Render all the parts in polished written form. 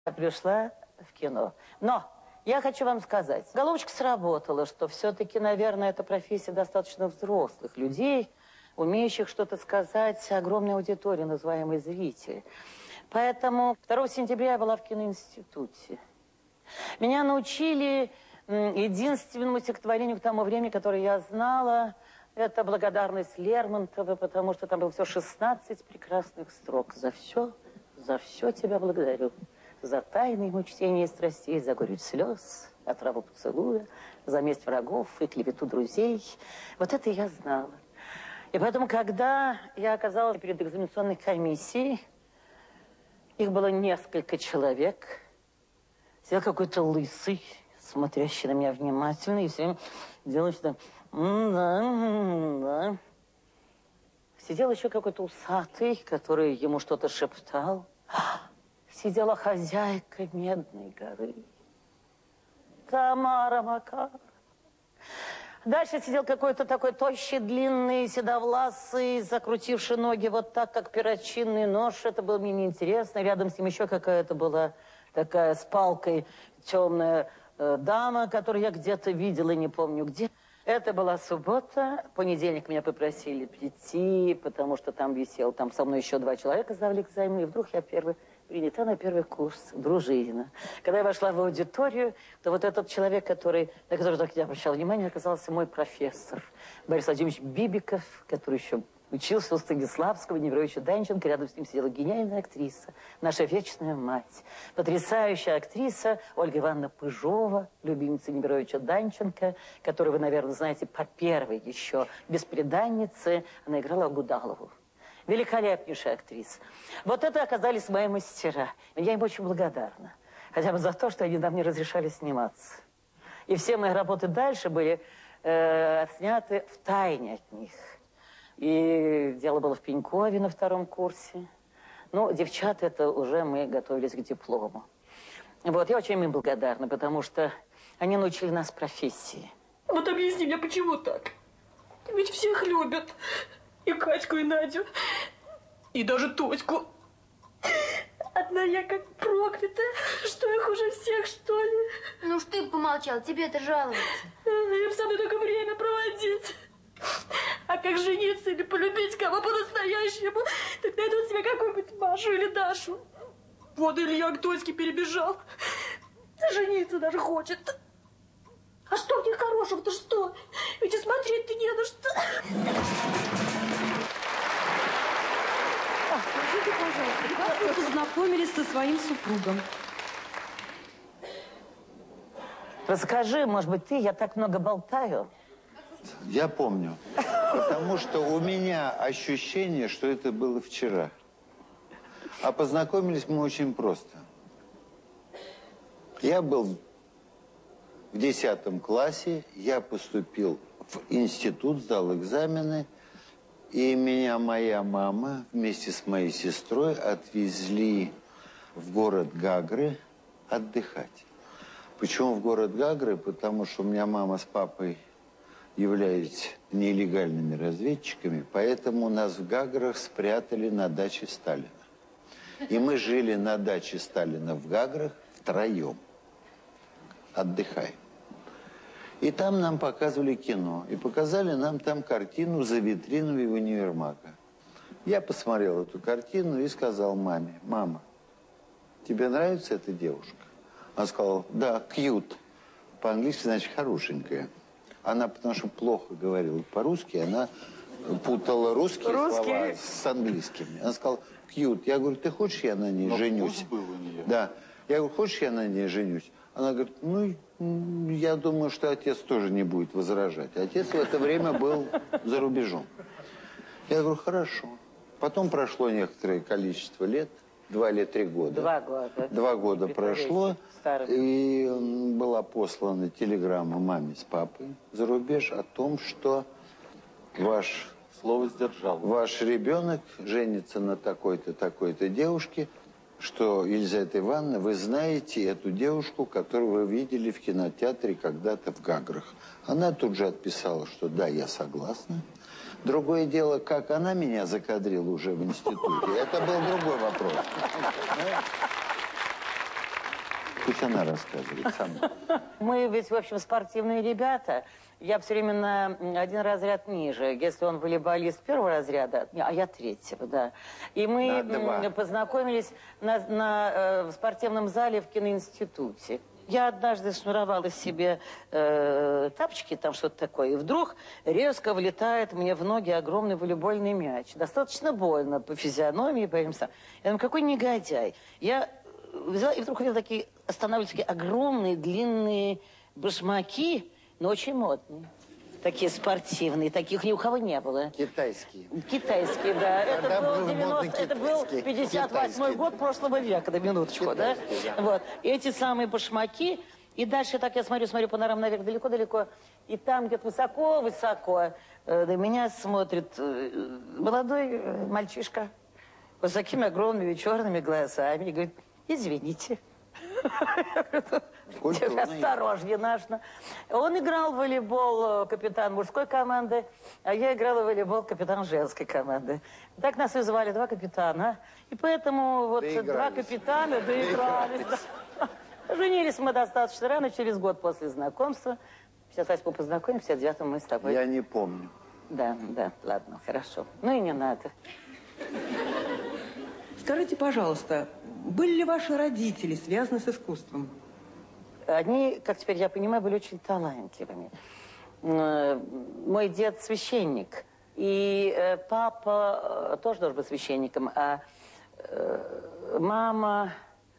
Я пришла в кино. Но я хочу вам сказать, головочка сработала, что все-таки, наверное, эта профессия достаточно взрослых людей, умеющих что-то сказать огромной аудитории, называемой зритель. Поэтому 2 сентября я была в киноинституте. Меня научили единственному стихотворению к тому времени, которое я знала. Это благодарность Лермонтова, потому что там было всего 16 прекрасных строк. За все тебя благодарю. За тайные мучения и страстей, за горечь слез, отраву поцелуя, за месть врагов и клевету друзей. Вот это я знала. И поэтому, когда я оказалась перед экзаменационной комиссией, их было несколько человек. Сидел какой-то лысый, смотрящий на меня внимательно, и все время делал что-то... Да. Сидел еще какой-то усатый, который ему что-то шептал. Сидела хозяйка Медной горы, Тамара Макар. Дальше сидел какой-то такой тощий, длинный, седовласый, закрутивший ноги вот так, как перочинный нож. Это было мне неинтересно. Рядом с ним еще какая-то была такая с палкой темная дама, которую я где-то видела, не помню где. Это была суббота. В понедельник меня попросили прийти, потому что там висел, там со мной еще 2 человека сдавали экзамен, и вдруг я принята на 1-й курс, Дружинина. Когда я вошла в аудиторию, то вот этот человек, на которого я обращала внимание, оказался мой профессор. Борис Владимирович Бибиков, который еще учился у Станиславского, Немировича Данченко. Рядом с ним сидела гениальная актриса, наша вечная мать. Потрясающая актриса Ольга Ивановна Пыжова, любимица Немировича Данченко, которую вы, наверное, знаете по первой еще «Бесприданнице». Она играла Гудалову. Великолепнейшая актриса. Вот это оказались мои мастера. Я им очень благодарна. Хотя бы за то, что они нам не разрешали сниматься. И все мои работы дальше были отсняты в тайне от них. И дело было в Пенькове на 2-м курсе. Ну, девчата, это уже мы готовились к диплому. Вот, я очень им благодарна, потому что они научили нас профессии. Вот объясни мне, почему так? Ведь всех любят. И Катьку, и Надю, и даже Тоську. Одна я как проклятая. Что я хуже всех, что ли? Ну ж ты помолчал, тебе-то жаловаться. Им со мной только время проводить. А как жениться или полюбить кого по-настоящему, так найдут себе какую-нибудь Машу или Дашу. Вот Илья к Тоське перебежал. Жениться даже хочет. А что в них хорошего-то что? Ведь и смотреть-то не на что. Скажите, пожалуйста, как вы познакомились со своим супругом? Расскажи, может быть, ты, я так много болтаю. Я помню, потому что у меня ощущение, что это было вчера. А познакомились мы очень просто. Я был в 10 классе, я поступил в институт, сдал экзамены, и меня моя мама вместе с моей сестрой отвезли в город Гагры отдыхать. Почему в город Гагры? Потому что у меня мама с папой являются нелегальными разведчиками, поэтому нас в Гаграх спрятали на даче Сталина. И мы жили на даче Сталина в Гаграх втроем, отдыхая. И там нам показывали кино. И показали нам там картину «За витриной универмага». Я посмотрел эту картину и сказал маме: «Мама, тебе нравится эта девушка?» Она сказала: «Да, cute». По-английски значит «хорошенькая». Она, потому что плохо говорила по-русски, она путала русские слова с английскими. Она сказала: «Cute». Я говорю: «Ты хочешь, я на ней женюсь?» Был у нее. Да. Я говорю: «Хочешь, я на ней женюсь?» Она говорит: «Ну, я думаю, что отец тоже не будет возражать». Отец в это время был за рубежом. Я говорю: «Хорошо». Потом прошло некоторое количество лет, 2 или 3 года. 2 года. 2 года прошло, и была послана телеграмма маме с папой за рубеж о том, что ваш слово сдержал. Ваш ребенок женится на такой-то, такой-то девушке, что, Елизавета Ивановна, вы знаете эту девушку, которую вы видели в кинотеатре когда-то в Гаграх. Она тут же отписала, что да, я согласна. Другое дело, как она меня закадрила уже в институте, это был другой вопрос. Пусть она рассказывает сама. Мы ведь, в общем, спортивные ребята. Я все время на один разряд ниже. Если он волейболист первого разряда, а я третьего, да. И мы познакомились в спортивном зале в киноинституте. Я однажды шнуровала себе тапочки, там что-то такое, и вдруг резко влетает мне в ноги огромный волейбольный мяч. Достаточно больно по физиономии, по этим самым. Я думаю, какой негодяй. Я взяла и вдруг увидела такие, останавливались такие огромные длинные башмаки, но очень модные. Такие спортивные, таких ни у кого не было. Китайские. Китайские, да. Это был 58-й год прошлого века, на минуточку, да? Вот. И эти самые башмаки. И дальше так я смотрю панораму наверх далеко-далеко. И там где-то высоко-высоко на меня смотрит молодой мальчишка вот с такими огромными черными глазами. И говорит, извините. Осторожнее, нужно. Он играл в волейбол капитан мужской команды, а я играла в волейбол капитан женской команды. Так нас и звали, два капитана. И поэтому вот два капитана доигрались. Женились мы достаточно рано, через год после знакомства. 58-м познакомимся, в 59-м мы с тобой. Я не помню. Да, ладно, хорошо. Ну и не надо. Скажите, пожалуйста, были ли ваши родители связаны с искусством? Они, как теперь я понимаю, были очень талантливыми. Мой дед священник, и папа тоже должен быть священником, а мама...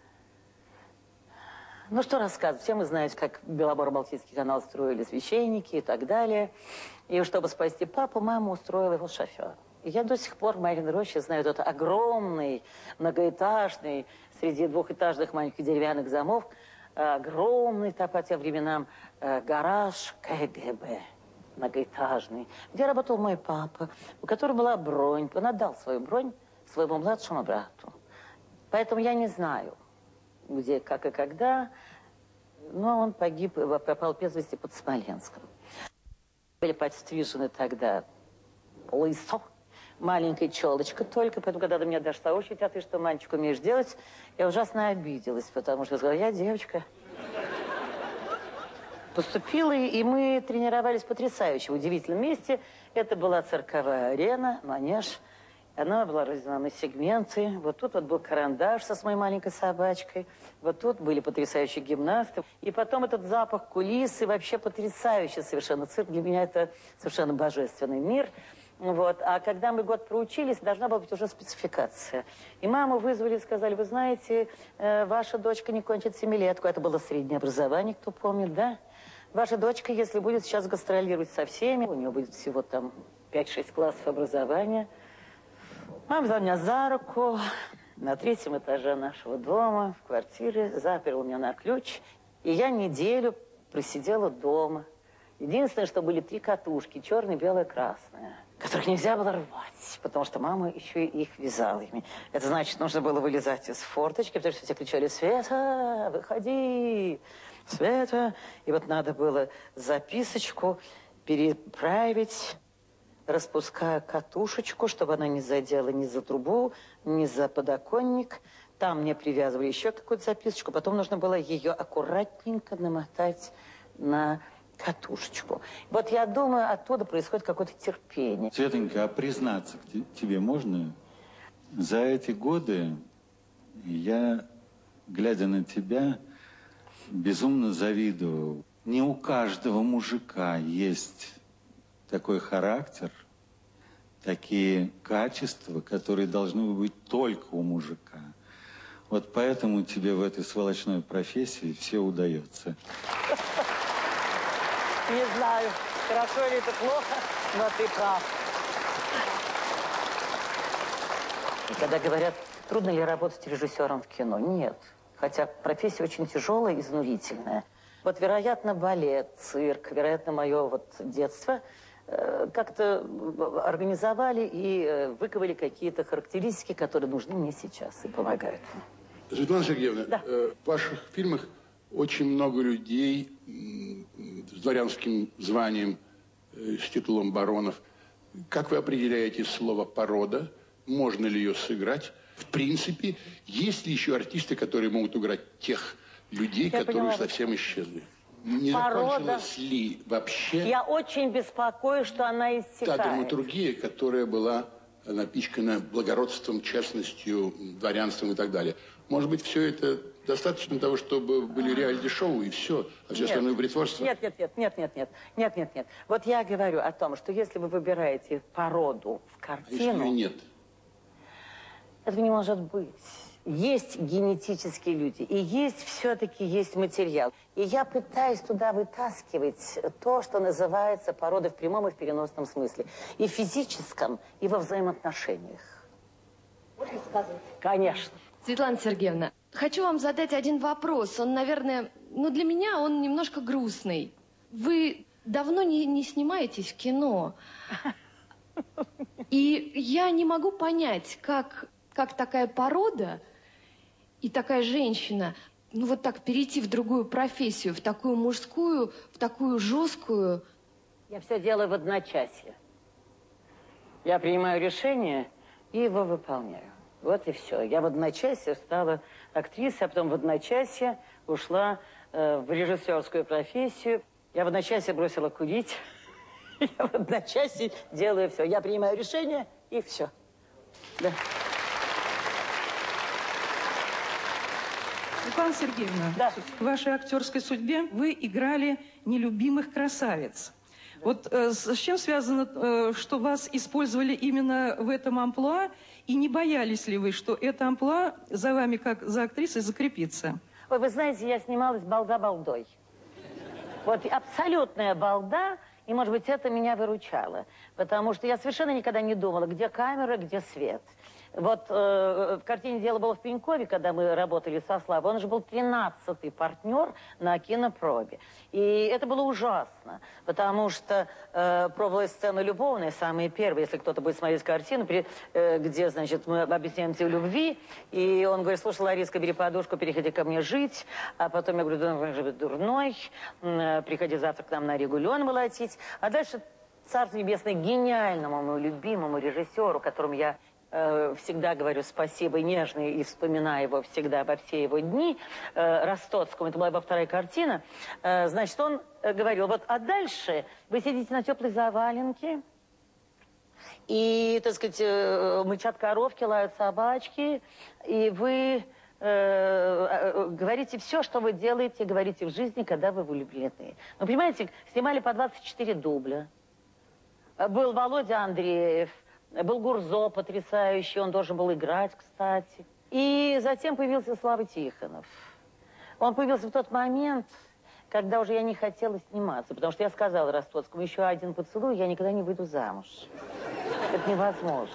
Ну, что рассказывать? Все мы знаем, как Белоборо-Балтийский канал строили священники и так далее. И чтобы спасти папу, мама устроила его шофером. И я до сих пор в Марьиной Роще знаю этот огромный, многоэтажный, среди двухэтажных маленьких деревянных домов, огромный, по тем временам, гараж КГБ, многоэтажный, где работал мой папа, у которого была бронь. Он отдал свою бронь своему младшему брату. Поэтому я не знаю, где, как и когда, но он погиб, пропал без вести под Смоленском. Были подстрижены тогда лысо, маленькая челочка только, поэтому, когда до меня дошла очередь, а ты что, мальчик, умеешь делать, я ужасно обиделась, потому что я сказала, я девочка. Поступила, и мы тренировались потрясающе, в удивительном месте. Это была цирковая арена, манеж. Она была разделена на сегменты. Вот тут вот был карандаш со моей маленькой собачкой. Вот тут были потрясающие гимнасты. И потом этот запах кулисы, вообще потрясающий совершенно. Цирк для меня это совершенно божественный мир. Вот. А когда мы год проучились, должна была быть уже спецификация. И маму вызвали и сказали, вы знаете, ваша дочка не кончит 7-летку. Это было среднее образование, кто помнит, да? Ваша дочка, если будет сейчас гастролировать со всеми, у нее будет всего там 5-6 классов образования. Мама взяла меня за руку на 3-м этаже нашего дома, в квартире, заперла меня на ключ. И я неделю просидела дома. Единственное, что были 3 катушки, черная, белая, красная, которых нельзя было рвать, потому что мама еще и их вязала ими. Это значит, нужно было вылезать из форточки, потому что все кричали, Света, выходи, Света. И вот надо было записочку переправить, распуская катушечку, чтобы она не задела ни за трубу, ни за подоконник. Там мне привязывали еще какую-то записочку, потом нужно было ее аккуратненько намотать на катушечку. Вот я думаю, оттуда происходит какое-то терпение. Светонька, а признаться тебе можно? За эти годы я, глядя на тебя, безумно завидовал. Не у каждого мужика есть такой характер, такие качества, которые должны быть только у мужика. Вот поэтому тебе в этой сволочной профессии все удается. Не знаю, хорошо ли это плохо, но ты прав. И когда говорят, трудно ли работать режиссером в кино? Нет. Хотя профессия очень тяжелая и изнурительная. Вот, вероятно, балет, цирк, вероятно, мое вот детство как-то организовали и выковали какие-то характеристики, которые нужны мне сейчас и помогают. Светлана Сергеевна, да. В ваших фильмах очень много людей с дворянским званием, с титулом баронов. Как вы определяете слово «порода»? Можно ли ее сыграть? В принципе, есть ли еще артисты, которые могут играть тех людей, которые совсем исчезли. Не закончилась ли вообще Я очень беспокоюсь, что она иссякает. та драматургия, которая была напичкана благородством, честностью, дворянством и так далее. Может быть, все это достаточно того, чтобы были реалити-шоу и все, а все остальное притворство? Нет. Вот я говорю о том, что если вы выбираете породу в картину... А если ее нет? Этого не может быть. Есть генетические люди, и все-таки есть материал. И я пытаюсь туда вытаскивать то, что называется породой в прямом и в переносном смысле. И в физическом, и во взаимоотношениях. Можно сказать? Конечно. Светлана Сергеевна, хочу вам задать один вопрос. Он, наверное, для меня он немножко грустный. Вы давно не снимаетесь в кино. И я не могу понять, как такая порода и такая женщина, вот так перейти в другую профессию, в такую мужскую, в такую жесткую. Я все делаю в одночасье. Я принимаю решение и его выполняю. Вот и все. Я в одночасье стала актрисой, а потом в одночасье ушла в режиссерскую профессию. Я в одночасье бросила курить. Я в одночасье делаю все. Я принимаю решение и все. Да. Светлана Сергеевна, Да. в вашей актерской судьбе вы играли нелюбимых красавиц. Вот с чем связано, что вас использовали именно в этом амплуа, и не боялись ли вы, что это амплуа за вами, как за актрисой, закрепится? Ой, вы знаете, я снималась балда балдой. Вот абсолютная балда, и, может быть, это меня выручало. Потому что я совершенно никогда не думала, где камера, где свет. Вот в картине «Дело было в Пенькове», когда мы работали со Славой, он же был 13-й партнер на кинопробе. И это было ужасно, потому что пробовала сцена любовная, самая первая, если кто-то будет смотреть картину, где, значит, мы объясняемся в любви, и он говорит: слушай, Лариска, бери подушку, переходи ко мне жить. А потом я говорю: да, живет дурной, приходи завтра к нам на Ригу лен молотить. А дальше царство небесное гениальному, моему любимому режиссеру, которому я всегда говорю спасибо и нежно, и вспоминаю его всегда во все его дни, Ростоцкому, это была его вторая картина, значит, он говорил: вот, а дальше вы сидите на теплой заваленке, и, так сказать, мычат коровки, лают собачки, и вы говорите все, что вы делаете, говорите в жизни, когда вы влюблены. Ну, понимаете, снимали по 24 дубля. Был Володя Андреев, был Гурзо потрясающий, он должен был играть, кстати. И затем появился Слава Тихонов. Он появился в тот момент, когда уже я не хотела сниматься, потому что я сказала Ростоцкому: еще один поцелуй, я никогда не выйду замуж. Это невозможно.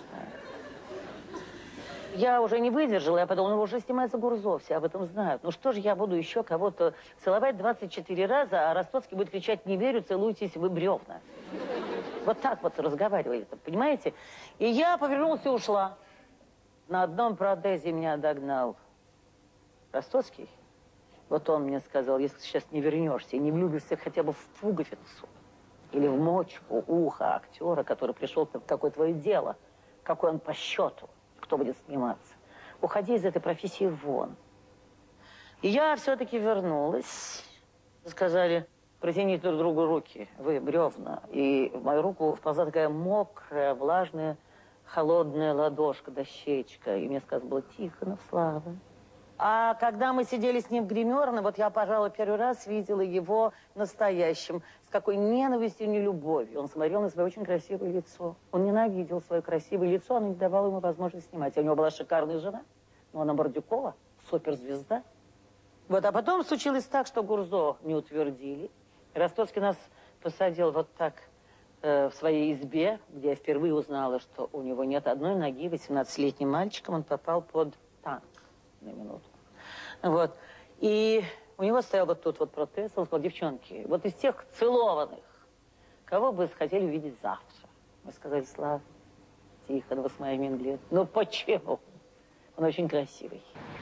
Я уже не выдержала, я подумала: ну уже снимается Гурзо, все об этом знают. Ну что же я буду еще кого-то целовать 24 раза, а Ростоцкий будет кричать: не верю, целуйтесь, вы бревна. Вот так вот разговаривали, понимаете? И я повернулась и ушла. На одном протезе меня догнал Ростоцкий. Вот он мне сказал: если сейчас не вернешься и не влюбишься хотя бы в пуговицу или в мочку уха актера, который пришел, какое твое дело, какой он по счету, кто будет сниматься, уходи из этой профессии вон. И я все-таки вернулась. Сказали: протяните друг другу руки, вы бревна. И в мою руку вползла такая мокрая, влажная, холодная ладошка, дощечка. И мне сказано было: Тихонов, Слава. А когда мы сидели с ним в гримерной, вот я, пожалуй, первый раз видела его настоящим, с какой ненавистью, нелюбовью. Он смотрел на свое очень красивое лицо. Он ненавидел свое красивое лицо, оно не давало ему возможности снимать. А у него была шикарная жена, но она Мордюкова, суперзвезда. Вот, а потом случилось так, что Гурзо не утвердили. Ростоцкий нас посадил вот так в своей избе, где я впервые узнала, что у него нет одной ноги. 18-летним мальчиком он попал под танк на минутку. Вот. И у него стоял вот тут вот протез. Он сказал: девчонки, вот из тех целованных, кого бы хотели увидеть завтра? Мы сказали: Слава Тихонова с моей Минглет. Ну почему? Он очень красивый.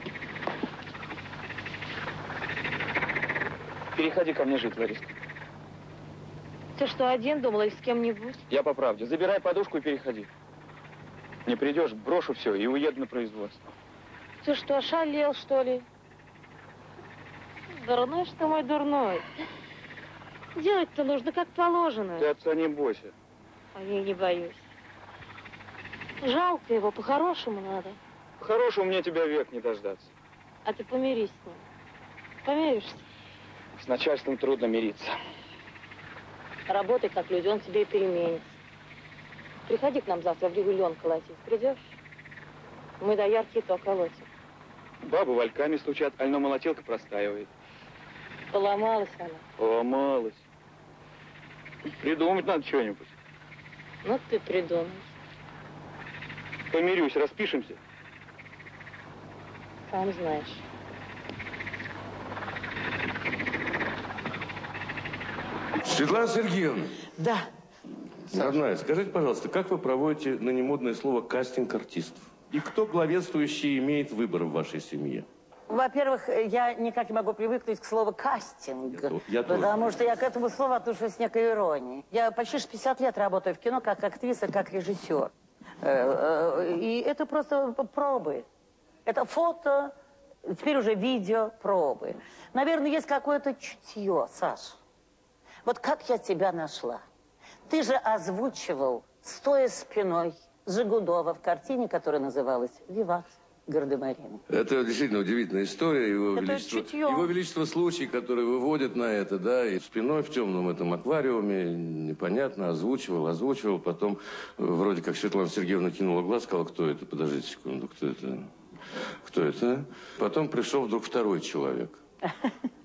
Переходи ко мне жить, Лариска. Ты что, один думала или с кем-нибудь? Я по правде. Забирай подушку и переходи. Не придешь, брошу все и уеду на производство. Ты что, ошалел, что ли? Дурной, что мой дурной. Делать-то нужно как положено. Ты отца не бойся. А я не боюсь. Жалко его, по-хорошему надо. По-хорошему мне тебя век не дождаться. А ты помирись с ним. Помиришься. С начальством трудно мириться. Работай как люди, он тебе и переменится. Приходи к нам завтра в Регулион колотить. Придешь? Мы доярки то колотим. Бабы вальками стучат, ально молотилка простаивает. Поломалась она. Поломалась. Придумать надо что-нибудь. Ну, ты придумай. Помирюсь, распишемся. Сам знаешь. Светлана Сергеевна. Да. Родная, скажите, пожалуйста, как вы проводите на немодное слово кастинг артистов? И кто главенствующий имеет выбор в вашей семье? Во-первых, я никак не могу привыкнуть к слову «кастинг», потому что я к этому слову отношусь с некой иронией. Я почти 50 лет работаю в кино как актриса, как режиссер. И это просто пробы. Это фото, теперь уже видео, пробы. Наверное, есть какое-то чутье, Саш. Вот как я тебя нашла? Ты же озвучивал, стоя спиной, Жигудова в картине, которая называлась «Виват Гардемарины». Это действительно удивительная история. Его Величество случай, который выводит на это, да, и спиной в темном этом аквариуме, непонятно, озвучивал. Потом вроде как Светлана Сергеевна кинула глаз, сказала, кто это? Подождите секунду, кто это? Кто это? Потом пришел вдруг второй человек.